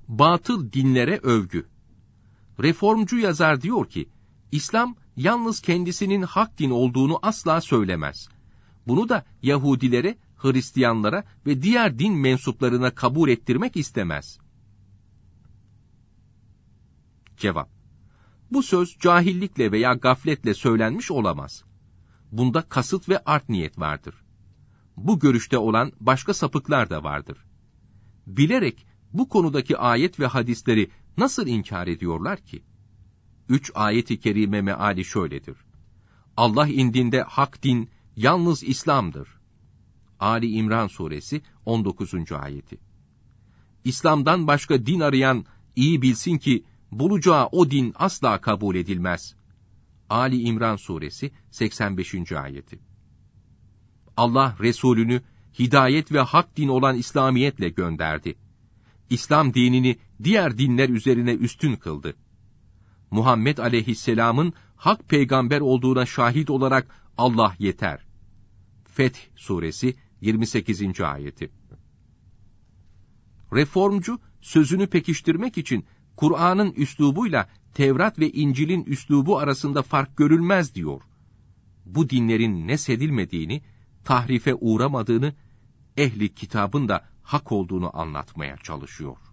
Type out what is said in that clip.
Batıl dinlere övgü. Reformcu yazar diyor ki, İslam yalnız kendisinin hak din olduğunu asla söylemez. Bunu da Yahudilere, Hristiyanlara ve diğer din mensuplarına kabul ettirmek istemez. Cevap: Bu söz cahillikle veya gafletle söylenmiş olamaz. Bunda kasıt ve art niyet vardır. Bu görüşte olan başka sapıklar da vardır. Bilerek bu konudaki ayet ve hadisleri nasıl inkar ediyorlar ki? 3 ayet-i kerime meali şöyledir. Allah indinde hak din yalnız İslam'dır. Ali İmran suresi 19. ayeti. İslam'dan başka din arayan iyi bilsin ki bulacağı o din asla kabul edilmez. Ali İmran suresi 85. ayeti. Allah Resulünü hidayet ve hak din olan İslamiyetle gönderdi. İslam dinini diğer dinler üzerine üstün kıldı. Muhammed aleyhisselamın hak peygamber olduğuna şahit olarak Allah yeter. Feth suresi 28. ayeti. Reformcu sözünü pekiştirmek için Kur'an'ın üslubuyla Tevrat ve İncil'in üslubu arasında fark görülmez diyor. Bu dinlerin nesedilmediğini, tahrife uğramadığını, ehli kitabın da hak olduğunu anlatmaya çalışıyor.